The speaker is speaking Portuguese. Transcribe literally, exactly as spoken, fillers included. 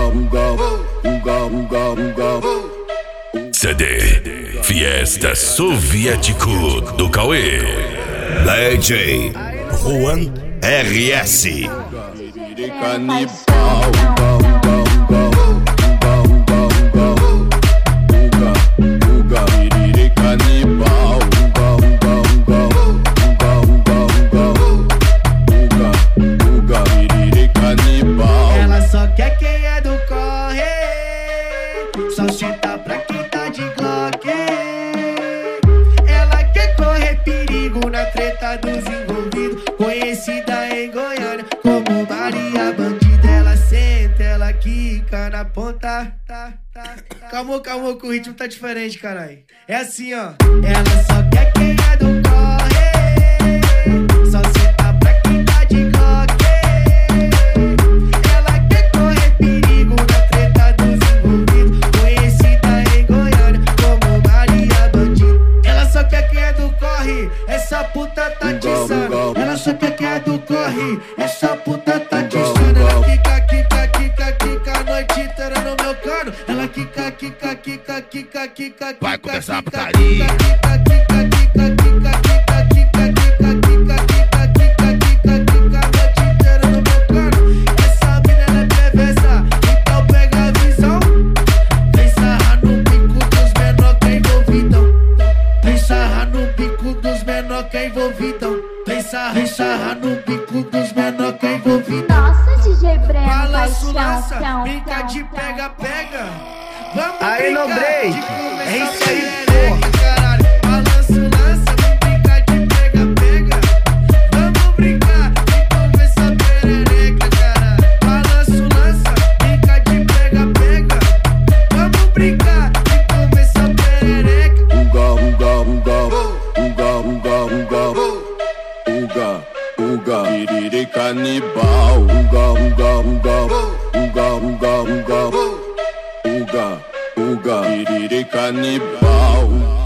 C D Fiesta Soviético do Cauê. D J Juan R S. Ela só quer quem é do corre, só senta pra quem tá de Glock. Ela quer correr perigo na treta dos envolvidos, conhecida em Goiânia como Maria Bandida. Ela senta, ela quica na ponta. Calma, calma, que o ritmo tá diferente, caralho. É assim, ó. Ela só quer quem é do corre, só senta pra quem tá de Glock. Ela quer correr perigo na treta dos envolvidos, conhecida em Goiânia como Maria Bandida. Ela só quer quem é do corre, essa puta tá tiçando. Ela só quer quem é do corre, essa puta tá tiçando. Ela quica, quica, quica, quica a noite inteira no meu cano. Ela quica, quica, quica, quica, quica. Vai começar a putaria. Vem sarrar no bico dos menor que é envolvido. Nossa, D J Breno, Balanço, paixão, lança, cão, brinca cão, de cão. pega-pega. Vamos Aí no brincar break, de começar é isso aí, perereca, caralho. Balanço, lança, vamos brincar de pega-pega. Vamos brincar de começar perereca, caralho. Balanço, lança, brinca de pega-pega. Vamos brincar de começar perereca. Uga, uga, uga, uga, uga, uga, uga, uga, piriri canibal. Uga, uga, uga, uga, uga, uga, uga, uga, piriri canibal.